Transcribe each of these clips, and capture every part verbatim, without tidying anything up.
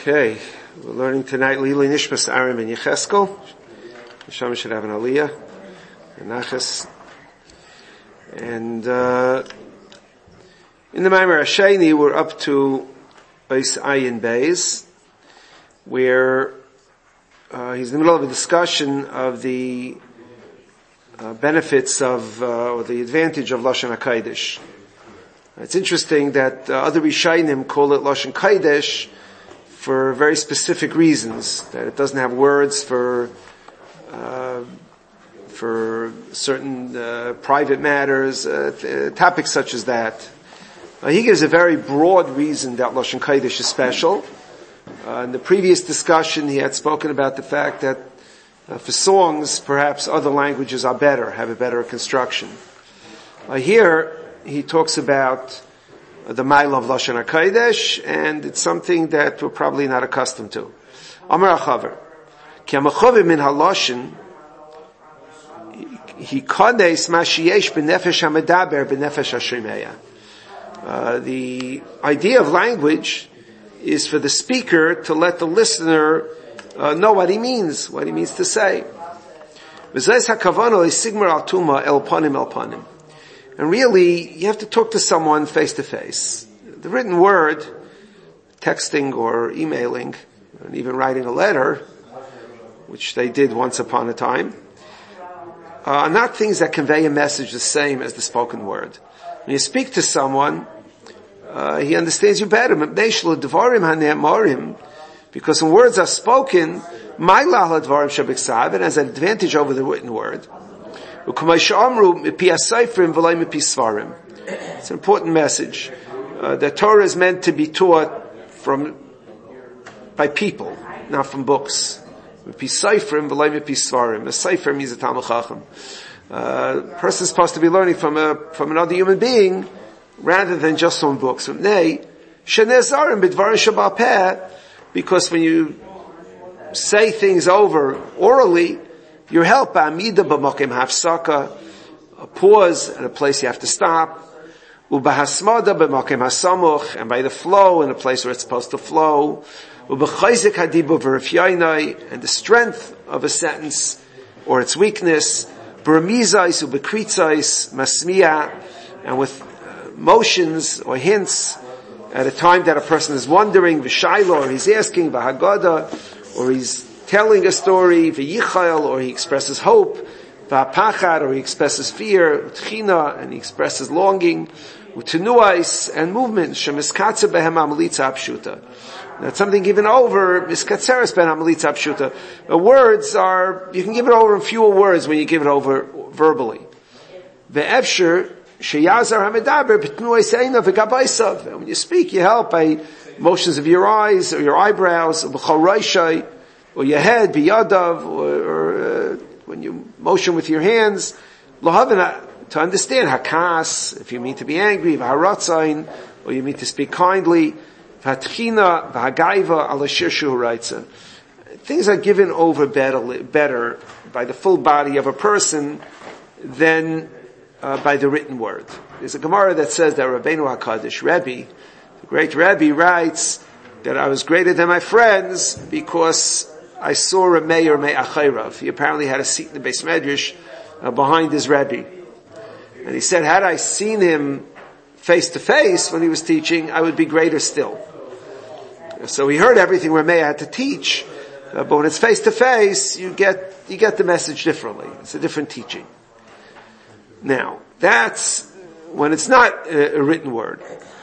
Okay, we're learning tonight Lili Nishmas Aram and Yecheskel. Hashem should have an Aliyah, and Nachas. And uh, in the Maimer Hasheni, we're up to Beis Ayin Beis, where uh, he's in the middle of a discussion of the uh, benefits of, uh, or the advantage of Lashon HaKodesh. It's interesting that uh, other Rishonim call it Lashon Kodesh for very specific reasons, that it doesn't have words for uh, for certain uh, private matters, uh, th- topics such as that. Uh, he gives a very broad reason that Lashon Kodesh is special. Uh, in the previous discussion, he had spoken about the fact that uh, for songs, perhaps other languages are better, have a better construction. Uh, here, he talks about the mile of Lashon HaKodesh, and it's something that we're probably not accustomed to. Amar HaChaver, Ki HaMachover min HaLashon, Hi Kodesh Ma Sheyesh B'nefesh HaMedaber B'nefesh HaShomeya. The idea of language is for the speaker to let the listener uh, know what he means, what he means to say. V'zayis HaKavano is Sigmar Al Tuma El Panim El Panim. And really, you have to talk to someone face to face. The written word, texting or emailing, and even writing a letter, which they did once upon a time, uh, are not things that convey a message the same as the spoken word. When you speak to someone, uh, he understands you better. Because when words are spoken, it has an advantage over the written word. It's an important message. Uh, the Torah is meant to be taught from, by people, not from books. A sefer means a Talmud Chacham. Uh, a person is supposed to be learning from a, from another human being, rather than just from books. Because when you say things over orally, your help, amida b'makom hafsaka, a pause at a place you have to stop, ubahasmada b'makom hasamuch, and by the flow in a place where it's supposed to flow, ubachayzik hadibu v'refyaynai, and the strength of a sentence or its weakness, b'ramizais ubekritzais masmiya, and with uh, motions or hints at a time that a person is wondering, v'shaylo, or he's asking, v'hagada, or he's telling a story, v'yichayel, or he expresses hope, v'apachad, or he expresses fear, utchina, and he expresses longing, utenuais, and movement, shemiskatzer behem amelitza apshuta. That's something given over, miskatzeres ben amelitza apshuta. The words are, you can give it over in fewer words when you give it over verbally. Ve'efsher, sheyazar hamedaber, b'tnuais eina v'gabaysav. And when you speak, you help by motions of your eyes, or your eyebrows, b'chol roishai, or your head, biyadav, or, or uh, when you motion with your hands, lohavina, to understand hakas, if you mean to be angry, v'haratzain, or you mean to speak kindly, v'hatchina, v'hagaiva, alashir shuhuraitza. Things are given over better, better by the full body of a person than uh, by the written word. There's a Gemara that says that Rabbeinu HaKadosh, Rebbe, the great Rebbe, writes that I was greater than my friends because I saw a mayor me'achayrav. He apparently had a seat in the Beis Medrash uh, behind his Rebbe. And he said, had I seen him face to face when he was teaching, I would be greater still. So he heard everything Rameh had to teach, uh, but when it's face to face, you get, you get the message differently. It's a different teaching. Now, that's when it's not a, a written word.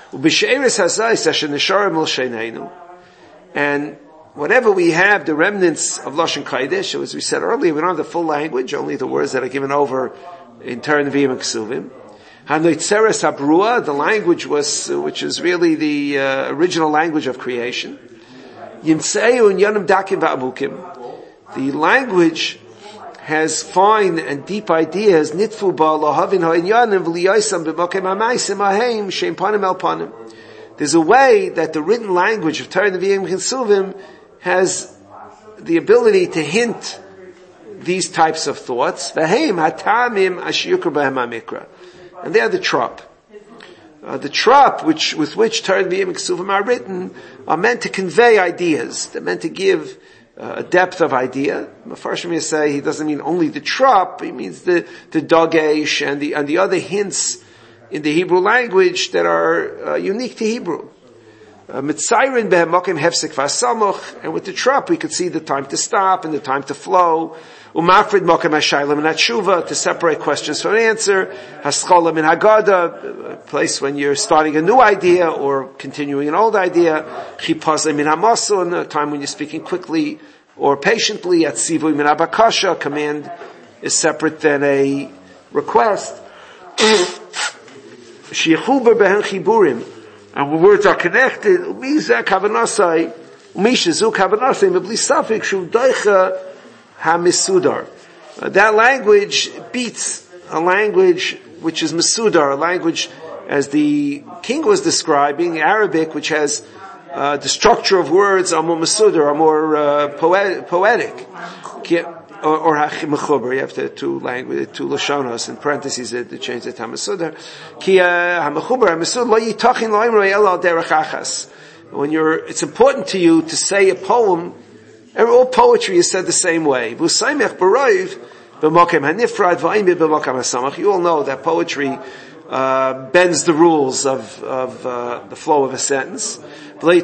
And whatever we have, the remnants of Lashon Kodesh, as we said earlier, we don't have the full language, only the words that are given over in Torah, Nevi'im, and Kesuvim. Hanoitzeres habrua, the language was, which is really the uh, original language of creation. Yimtseu and Yonim Dakim va'amukim. The language has fine and deep ideas. Nitfu ba lohavin ha'inyanim v'liyaisam b'mokem ha'maisim ha'heim sheim panim el panim. There's a way that the written language of Torah, Nevi'im, and Kesuvim has the ability to hint these types of thoughts. And they are the trop. Uh, the trop, which, with which Torah Nevi'im and Kesuvim are written, are meant to convey ideas. They're meant to give uh, a depth of idea. Mefarshim may say he doesn't mean only the trop, he means the, the dogesh and the, and the other hints in the Hebrew language that are uh, unique to Hebrew. Mitzayrin behemokim hefsek v'asamuch, and with the trop we could see the time to stop and the time to flow. Umafrid mokem hashaylam and hatshuva, to separate questions from an answer. Haschola min haggadah, a place when you're starting a new idea or continuing an old idea. Chipazim min hamasul, a time when you're speaking quickly or patiently. Atzivui min habakasha, command is separate than a request. Shechuber behen chiburim, and when words are connected, umizah kavanasai, umishazu kavanasai, mebli safik shu doicha ha-misudar. Uh, that language beats a language which is misudar, a language, as the king was describing, Arabic, which has uh, the structure of words are more misudar, are more uh, poetic, poetic. Or, or ha-mechuber, you have to, two language, two lashonos, in parentheses, to change it to ha-misudar. Ki ha-mechuber, ha-misudar, lo yitachin lo imrei el al derech achas. When you're, it's important to you to say a poem. All poetry is said the same way. You all know that poetry uh, bends the rules of, of uh, the flow of a sentence. You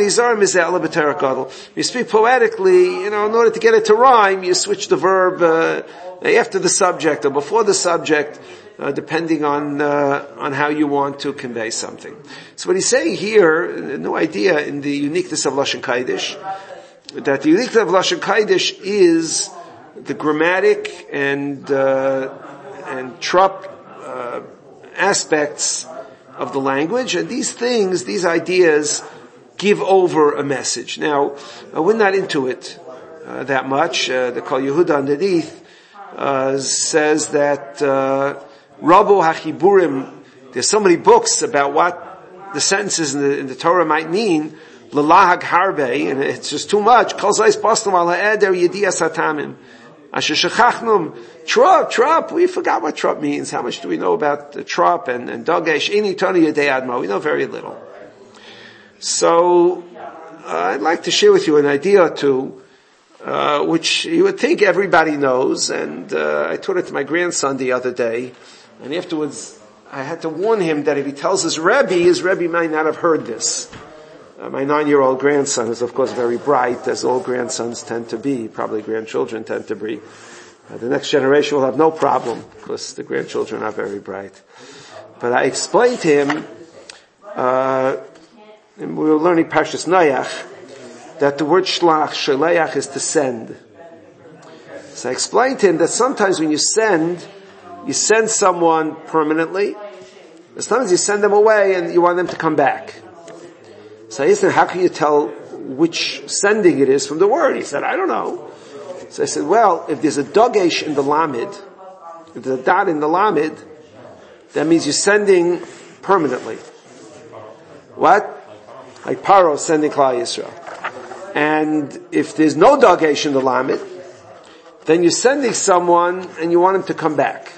speak poetically, you know, in order to get it to rhyme, you switch the verb uh, after the subject or before the subject, uh, depending on uh, on how you want to convey something. So what he's saying here, no idea in the uniqueness of Lashon Kodesh, that the uniqueness of Lashon Kodesh is the grammatic and uh, and trop uh, aspects of the language, and these things, these ideas, give over a message. Now, uh, we're not into it uh, that much. Uh, the Kol Yehuda underneath uh, says that uh, Rabo HaChiburim, there's so many books about what the sentences in the, in the Torah might mean, L'lahag harbe, and it's just too much. Kol zayis postum al ha'eder yediyas hatamim. Asher shechachnum. Trop, trop, we forgot what trop means. How much do we know about the trop and, and dogesh? Ini toni yedei adma. We know very little. So, uh, I'd like to share with you an idea or two, uh, which you would think everybody knows, and uh, I taught it to my grandson the other day, and afterwards I had to warn him that if he tells his Rebbe, his Rebbe might not have heard this. Uh, my nine-year-old grandson is, of course, very bright, as all grandsons tend to be, probably grandchildren tend to be. Uh, the next generation will have no problem, because the grandchildren are very bright. But I explained to him, uh, and we were learning Parshas Noach, that the word shlach, sheleach, is to send. So I explained to him that sometimes when you send, you send someone permanently, and sometimes you send them away and you want them to come back. So I asked him, how can you tell which sending it is from the word? He said, I don't know. So I said, well, if there's a dogesh in the lamed, if there's a dot in the lamed, that means you're sending permanently. What? Like Paro sending Klal Yisrael. And if there's no dogesh in the lamed, then you're sending someone and you want him to come back.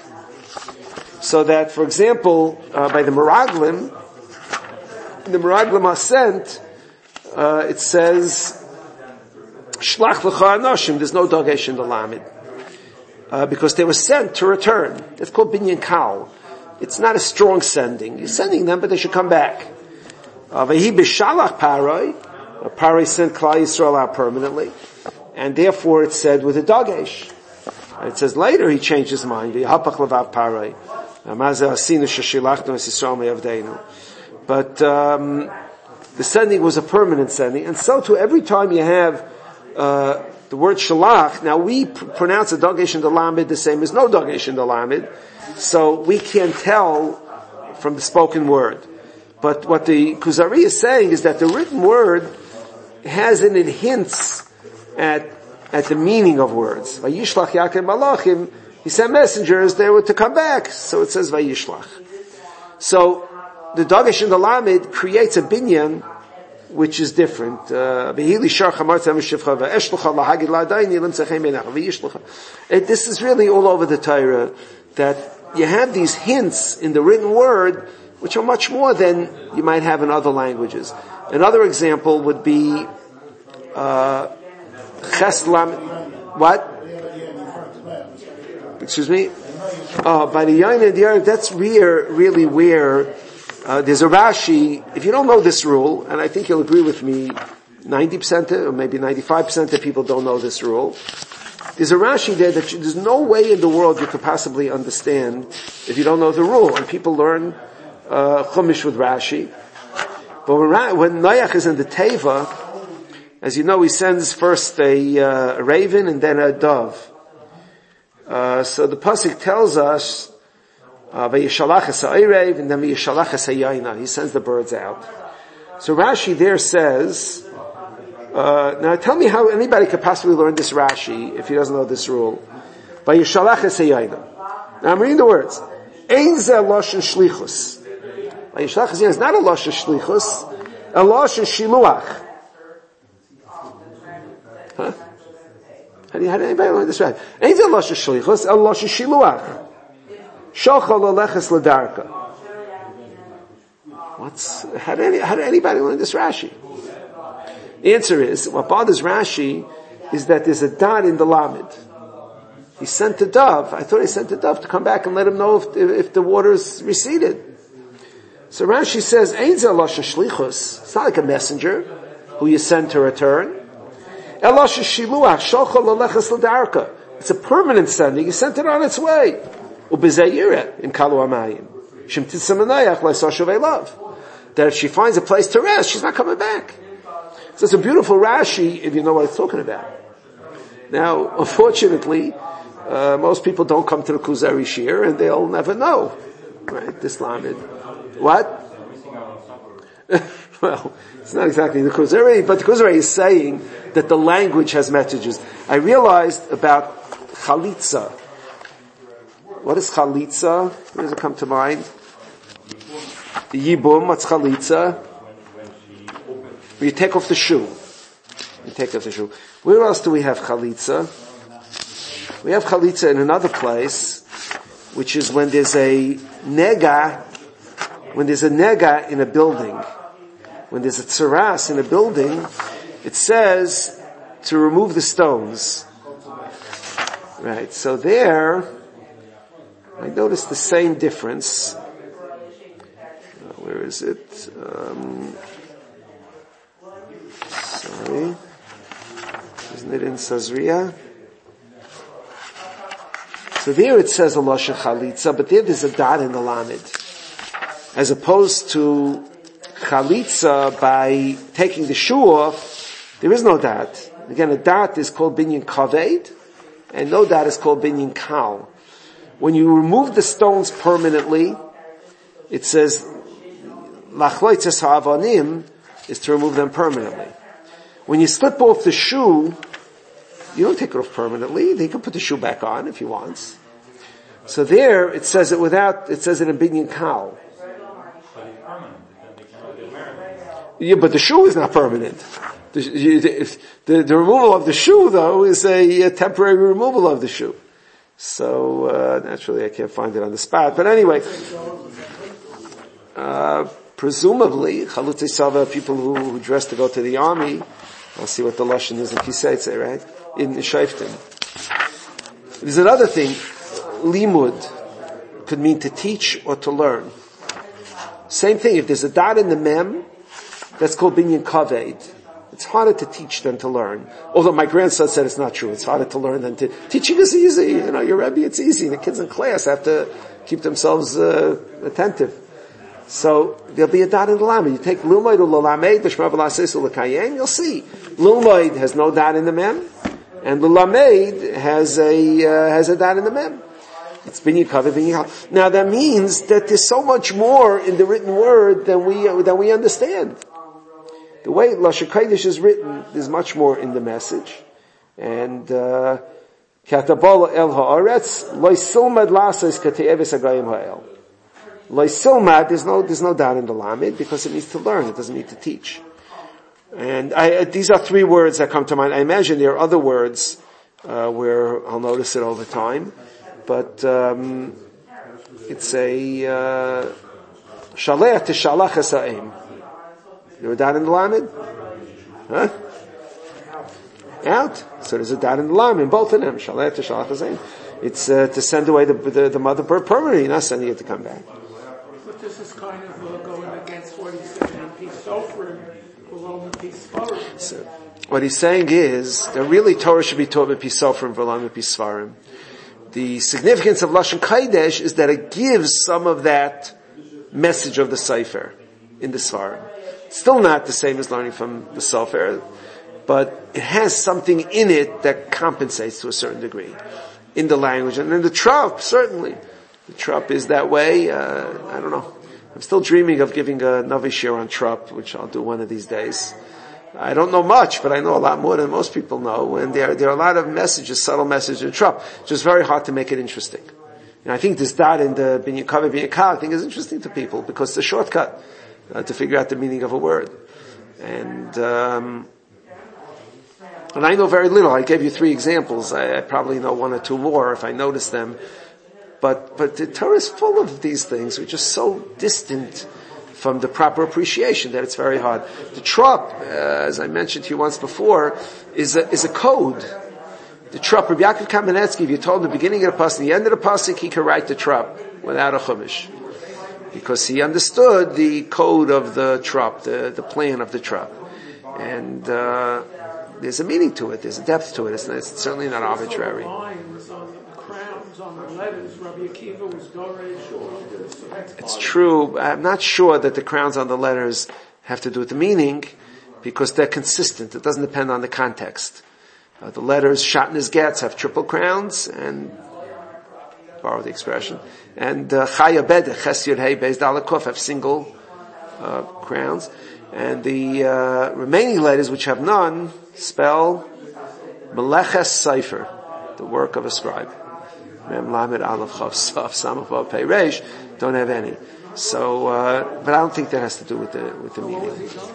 So that, for example, uh, by the Meraglim, the Meraglim are sent, uh, it says, Shlach v'cha anoshim, there's no dogesh in the lamed. Uh, because they were sent to return. It's called binyan kal. It's not a strong sending. You're sending them, but they should come back. V'hi b'shalach paroi, paroi sent Klal Yisrael out permanently, and therefore it's said with a dogesh. It says later he changed his mind. V'hapach levav paroi, amazeh asinu sheshilachnu es Yisrael me'avdeinu. But um, the sending was a permanent sending, and so too every time you have uh, the word shalach. Now we pr- pronounce a dogesh in the lamed the same as no dogesh in the lamed, so we can't tell from the spoken word. But what the Kuzari is saying is that the written word has in it hints at at the meaning of words. Vayishlach Yaakov Malachim, he sent messengers, they were to come back, so it says Vayishlach. So the dogesh in the lamed creates a binyan which is different. Uh, this is really all over the Torah, that you have these hints in the written word which are much more than you might have in other languages. Another example would be uh, ches lam. What? Excuse me. Uh, by the yain and the Arab, that's where, really where uh, there's a Rashi. If you don't know this rule, and I think you'll agree with me, ninety percent or maybe ninety-five percent of people don't know this rule. There's a Rashi there that you, there's no way in the world you could possibly understand if you don't know the rule. And people learn uh, Chumash with Rashi. But when, when Noach is in the Teva, as you know, he sends first a, uh, a raven and then a dove. Uh, so the pasuk tells us, "Vayishalach es ha'orev," and then "Vayishalach es ha'yayna." He sends the birds out. So Rashi there says, uh, now tell me how anybody could possibly learn this Rashi if he doesn't know this rule. "Vayishalach es ha'yayna." Now I'm reading the words. Ein zeh lashon shlichus. Vayishalach es ha'yayna is not a lashon shlichus, a lashon shiluach. Huh? How do, you, how do anybody learn this right? Ain't it Lashon Shlichus? El Lashon Shiluach. Shochal Aleches L'darka. What's, how did, any, how did anybody learn this Rashi? The answer is, what bothers Rashi is that there's a dot in the Lamed. He sent the dove, I thought he sent the dove to come back and let him know if, if the water's receded. So Rashi says, Ain't it Lashon Shlichus? It's not like a messenger who you send to return. It's a permanent sending. He sent it on its way. That if she finds a place to rest, she's not coming back. So it's a beautiful Rashi if you know what it's talking about. Now, unfortunately, uh, most people don't come to the Kuzari Shir and they'll never know. Right? This Lamed. What? Well, it's not exactly the Kuzari, but the Kuzari is saying that the language has messages. I realized about chalitza. What is chalitza? Where does it come to mind? The yibum, what's chalitza? Where you take off the shoe. You take off the shoe. Where else do we have chalitza? We have chalitza in another place, which is when there's a nega, when there's a nega in a building. When there's a tzaras in a building, it says to remove the stones. Right, so there, I noticed the same difference. Uh, where is it? Um, sorry. Isn't it in Sazria? So there it says a lashon chalitza, but there there's a dot in the lamed. As opposed to chalitza by taking the shoe off, there is no dot. Again, a dot is called binyan kaved, and no dot is called binyan kal. When you remove the stones permanently, it says lachloitzes ha'avanim is to remove them permanently. When you slip off the shoe, you don't take it off permanently. He can put the shoe back on if he wants. So there, it says it without, it says it in binyan kal. Yeah, but the shoe is not permanent. The, the, the removal of the shoe, though, is a, a temporary removal of the shoe. So, uh, naturally I can't find it on the spot. But anyway, uh, presumably, Chalutei Sava, people who, who dress to go to the army, I'll see what the Lashon is in Kiseitze, right? In Shaftim. There's another thing. Limud could mean to teach or to learn. Same thing, if there's a dot in the mem, that's called binyan kaved. It's harder to teach than to learn. Although my grandson said it's not true. It's harder to learn than to... Teaching is easy. You know, your Rebbe, it's easy. The kids in class have to keep themselves uh, attentive. So, there'll be a dot in the lamed. You take Lilmoid or Lalamed, B'shma V'lasis or L'kayem, you'll see. Lilmoid has no dot in the mem, and Lalamed has a, uh, has a dot in the mem. It's binyan kaved, binyan kaved. Now that means that there's so much more in the written word than we, uh, than we understand. The way Lashon Kodesh is written, there's much more in the message. And, uh, Katabola el ha'aretz, loy silmad lasas kate'eves agayim ha'el. Loy silmad, there's no, there's no doubt in the lamed, because it needs to learn, it doesn't need to teach. And I, these are three words that come to mind. I imagine there are other words, uh, where I'll notice it over time. But, um, it's a, uh, Shalech Tishalach Hasa'im. You know a dot in the lamed? Huh? Out. So there's a dot in the lamed in both of them. Shalech Tishalach Hasa'im. It's uh, to send away the, the, the mother bird permanently, not sending it to come back. But this is kind of uh, going against what he said in Peace Sofrim, below the Peace Svarim. So, what he's saying is that really Torah should be taught in Peace Sofrim, below the Peace Svarim. The significance of Lashon Kodesh is that it gives some of that message of the Sefer in the Svarim. It's still not the same as learning from the Sefer, but it has something in it that compensates to a certain degree in the language. And in the Trop, certainly. The Trop is that way. Uh, I don't know. I'm still dreaming of giving a Navi Shir on Trop, which I'll do one of these days. I don't know much, but I know a lot more than most people know. And there, there are a lot of messages, subtle messages in Trop. It's just very hard to make it interesting. And I think this dot in the Binyan Kaveh, Binyan Kal, I think is interesting to people because it's a shortcut uh, to figure out the meaning of a word. And, um, and I know very little. I gave you three examples. I, I probably know one or two more if I notice them. But, but the Torah is full of these things which are so distant from the proper appreciation that it's very hard. The Trop, uh, as I mentioned to you once before, is a, is a code. The Trop, Rabbi Yaakov Kamenetsky, if you told him the beginning of the pasuk, the end of the pasuk, he could write the Trop without a chumash. Because he understood the code of the Trop, the, the plan of the Trop. And, uh, there's a meaning to it, there's a depth to it, it's, it's certainly not arbitrary. It's true. I'm not sure that the crowns on the letters have to do with the meaning, because they're consistent. It doesn't depend on the context. Uh, the letters Shatnez Getz have triple crowns, and borrow the expression, and Chaya Bedech Ches Yud Hey Beis Daled Kuf have single uh, crowns, and the uh, remaining letters, which have none, spell Meleches Sefer, the work of a scribe. Mem Lamed Aleph Chav Saf Samach Vav Pei Reish don't have any. So, uh, but I don't think that has to do with the with the meaning.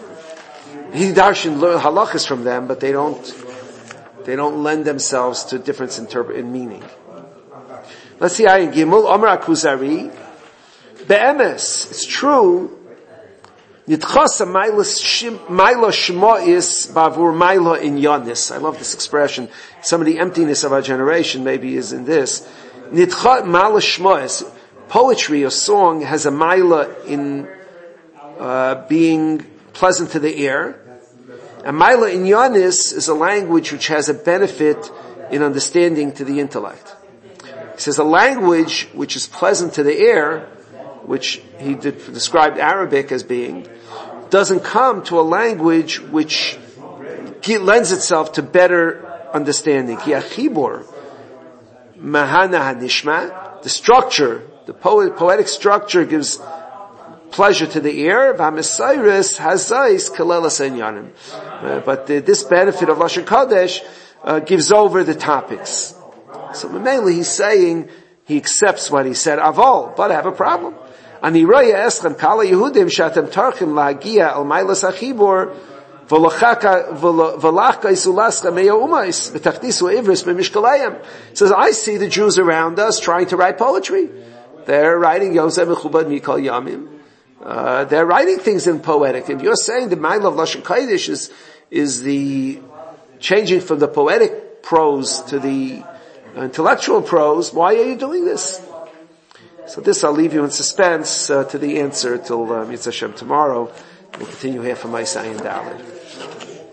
He darshan learn halachas from them, but they don't they don't lend themselves to difference in, terp- in meaning. Let's see Ayin Gimel Omer Akuzari Be'emes. It's true. Nitchasa Mailo Shmois Bavur Mailo Inyanis. I love this expression. Some of the emptiness of our generation maybe is in this. Nitcha Mailo Shmois. Poetry or song has a Maila in uh, being pleasant to the ear. And Maila Inyanis is a language which has a benefit in understanding to the intellect. He says a language which is pleasant to the ear, which he did, described Arabic as being, doesn't come to a language which lends itself to better understanding. Ki achibur mahana hanishma, the structure, the poet, poetic structure gives pleasure to the ear. V'hamesayris hazais kalelas enyanim. But the, this benefit of Lashon Kodesh uh, gives over the topics. So mainly he's saying he accepts what he said. Avol, but I have a problem. Ani roya eschem kala Yehudim shatem tarchim lahagia al mailas achibur v'lachaka v'lachka isulaska meya umais v'tachnisu ivris b'mishkalayim. Says, I see the Jews around us trying to write poetry. They're writing Yosef Mechubad Mikal Yamim. Uh, they're writing things in poetic. If you're saying the Ma'il of Lashon Kodesh is, is the changing from the poetic prose to the intellectual prose, why are you doing this? So this I'll leave you in suspense uh, to the answer till uh, Mitzvah Hashem tomorrow. We'll continue here from Ma'aseh and Dalet.